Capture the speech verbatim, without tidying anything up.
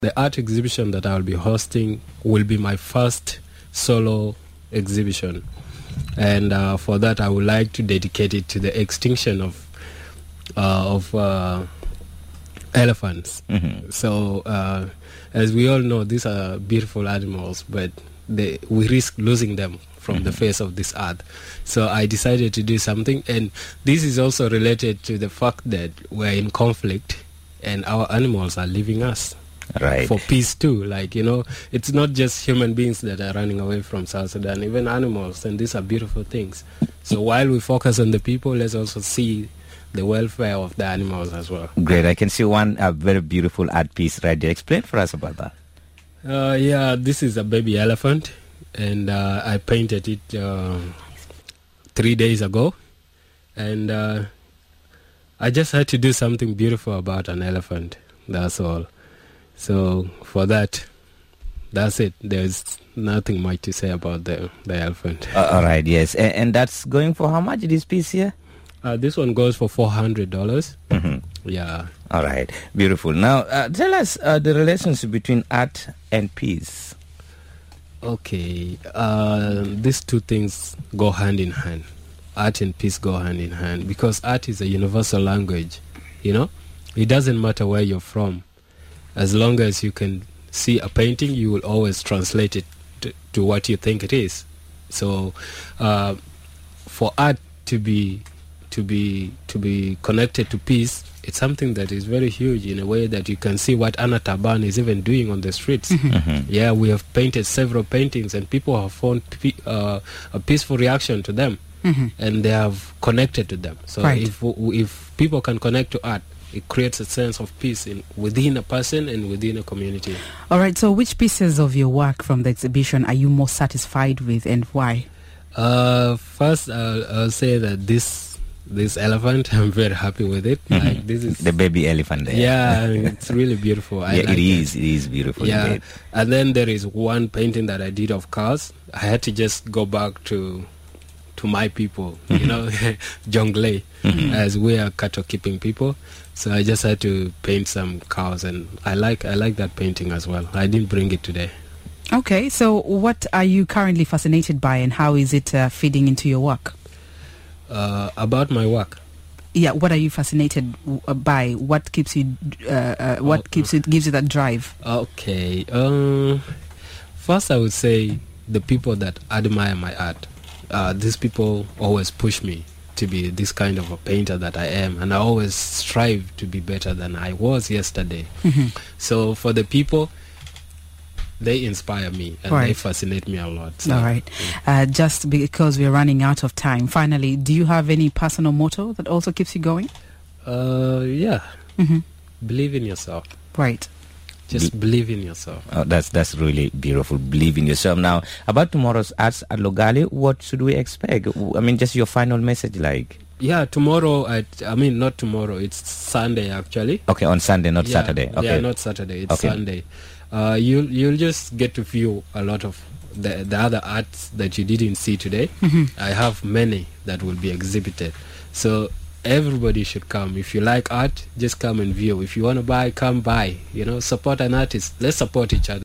The art exhibition that I'll be hosting will be my first solo exhibition. And uh, for that, I would like to dedicate it to the extinction of uh, of uh, elephants. Mm-hmm. So, uh, as we all know, these are beautiful animals, but they, we risk losing them from mm-hmm. the face of this earth. So I decided to do something, and this is also related to the fact that we're in conflict, and our animals are leaving us. Right. For peace too. Like, you know, it's not just human beings that are running away from South Sudan, even animals, and these are beautiful things. So while we focus on the people, let's also see the welfare of the animals as well. Great. I can see one uh, very beautiful art piece right there. Explain for us about that. Uh, yeah, this is a baby elephant, and uh, I painted it uh, three days ago, and uh, I just had to do something beautiful about an elephant. That's all. So for that, that's it. There's nothing much to say about the the elephant. Uh, all right, yes. And, and that's going for how much, this piece here? Uh, this one goes for four hundred dollars. Mm-hmm. Yeah. All right. Beautiful. Now, uh, tell us uh, the relationship between art and peace. Okay. Uh, these two things go hand in hand. Art and peace go hand in hand because art is a universal language, you know? It doesn't matter where you're from. As long as you can see a painting, you will always translate it to, to what you think it is. So, uh, for art to be to be to be connected to peace, it's something that is very huge in a way that you can see what Anna Taban is even doing on the streets. Mm-hmm. Mm-hmm. Yeah, we have painted several paintings, and people have found pe- uh, a peaceful reaction to them, mm-hmm. and they have connected to them. So, right. if if people can connect to art, it creates a sense of peace in within a person and within a community. All right, so which pieces of your work from the exhibition are you most satisfied with, and why? Uh, first, I'll, I'll say that this this elephant, I'm very happy with it. Mm-hmm. Like, this is the baby elephant there. Yeah, it's really beautiful. I yeah, like it is. It. It is beautiful. Yeah, indeed. And then there is one painting that I did of cars. I had to just go back to to my people, mm-hmm. you know, Jonglei, mm-hmm. as we are cattle keeping people. So I just had to paint some cows, and I like I like that painting as well. I didn't bring it today. Okay, so what are you currently fascinated by, and how is it uh, feeding into your work? Uh, about my work. Yeah, what are you fascinated w- by? What keeps you? Uh, uh, what oh, keeps it gives you that drive? Okay. Um, first, I would say the people that admire my art. Uh, these people always push me to be this kind of a painter that I am, and I always strive to be better than I was yesterday. Mm-hmm. So for the people, they inspire me, and right. they fascinate me a lot. So, all right. Yeah. Uh, just because we're running out of time, finally, do you have any personal motto that also keeps you going? Uh, yeah. Mm-hmm. Believe in yourself. Right. Just Be- believe in yourself. Oh, that's that's really beautiful. Believe in yourself. Now, about tomorrow's Arts at Lugale, what should we expect? I mean, just your final message, like. Yeah, tomorrow. At, I mean, not tomorrow. It's Sunday, actually. Okay, on Sunday, not yeah, Saturday. Okay. Yeah, not Saturday. It's okay. Sunday. Uh, you'll you'll just get to view a lot of the the other arts that you didn't see today. Mm-hmm. I have many that will be exhibited. So everybody should come. If you like art, just come and view. If you want to buy, come buy. You know, support an artist. Let's support each other.